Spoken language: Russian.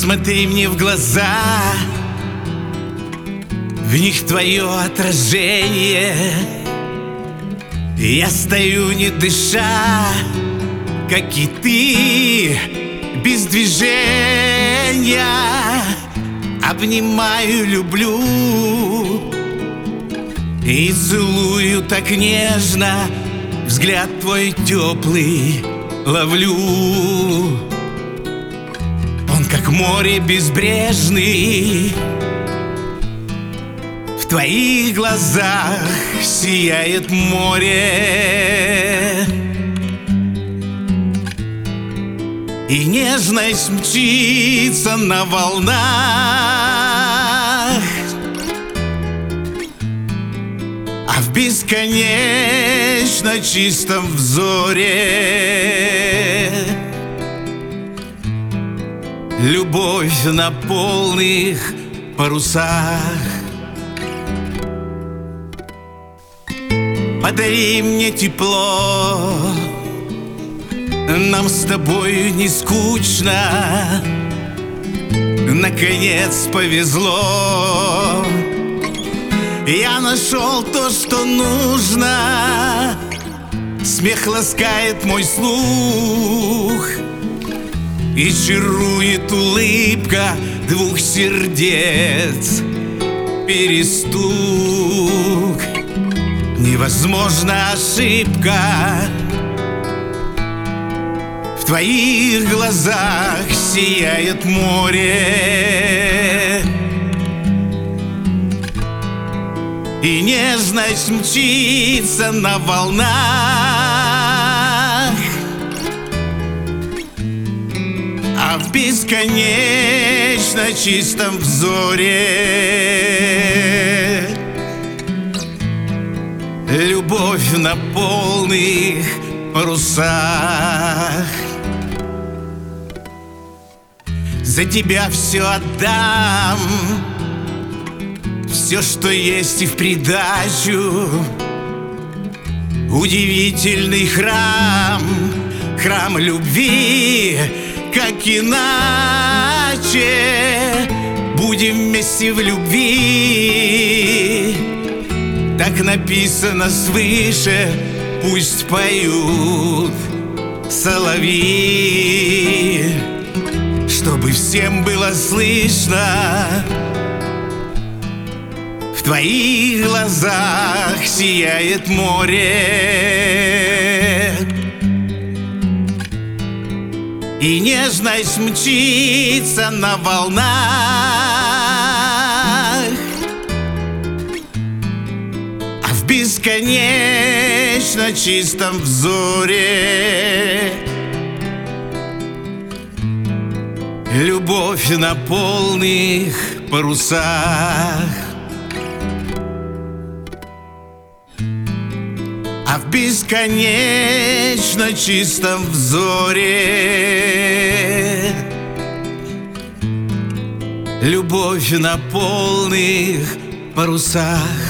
Посмотри мне в глаза, в них твое отражение. Я стою, не дыша, как и ты, без движения. Обнимаю, люблю и целую так нежно. Взгляд твой теплый ловлю. Он как море безбрежный. В твоих глазах сияет море, и нежность мчится на волнах. А в бесконечно чистом взоре любовь на полных парусах. Подари мне тепло, нам с тобой не скучно. Наконец повезло, я нашел то, что нужно. Смех ласкает мой слух, и чарует улыбка двух сердец перестук. Невозможна ошибка. В твоих глазах сияет море, и нежность мчится на волнах. А в бесконечно чистом взоре любовь на полных парусах. За тебя все отдам, все, что есть, и в придачу. Удивительный храм, храм любви, как иначе. Будем вместе в любви, так написано свыше. Пусть поют соловьи, чтобы всем было слышно. В твоих глазах сияет море, и нежность мчится на волнах. А в бесконечно чистом взоре любовь на полных парусах. А в бесконечно чистом взоре любовь на полных парусах.